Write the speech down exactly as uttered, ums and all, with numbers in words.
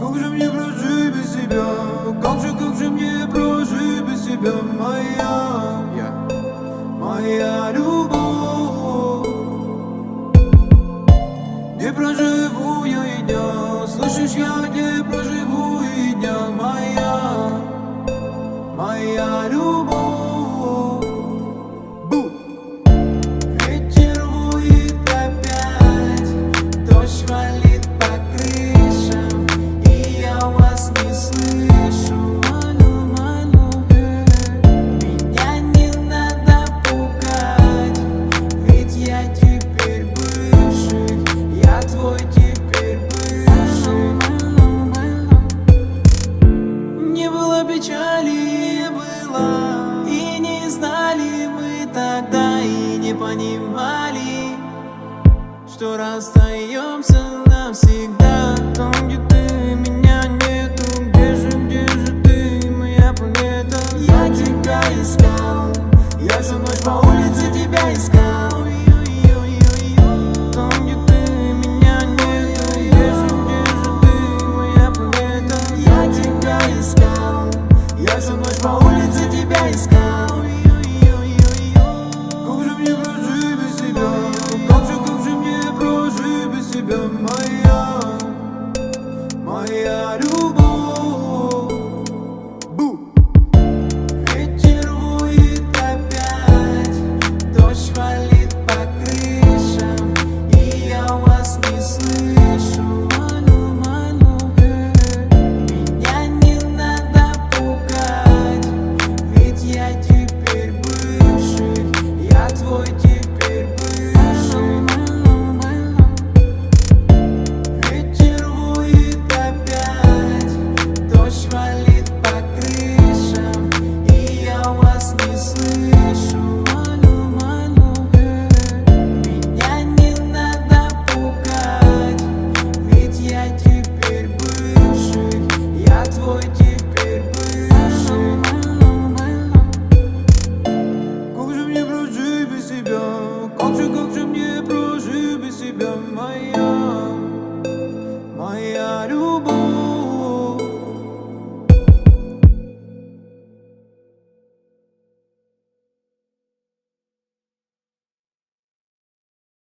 Как же мне прожить без тебя? Как же, как же мне прожить без тебя, моя, yeah. Моя любовь? Не проживу я и дня, слышишь, я не проживу и дня, моя, моя любовь. Ветер воет опять, дождь валит по крышам, и я вас не слышу. Меня не надо пугать, ведь я теперь бывший, я твой теперь бывший. Не было печали, было, и не знали мы тогда, и не понимали, что расстаемся навсегда. Там, где ты, меня нету, где же, где же ты, моя планета? Я тебя искал, я всю ночь по улице тебя искал. Там, где ты, меня нету, где же, где же ты, моя планета? Я тебя искал, я всю ночь по улице тебя искал. Как же мне прожить без тебя? Как же, как же мне прожить без тебя, моя, моя любовь? Бу! Ветер воет опять, дождь валит по крышам, и я вас не слышу. Меня не надо пугать, ведь я теперь бывший, я твой теперь бывший. Ветер воет опять, дождь валит по крышам, и я вас не слышу. Меня не надо пугать, ведь я теперь бывший, я твой теперь бывший. Как же мне прожить без тебя? Как же, как же мне прожить без тебя, моя, моя любовь?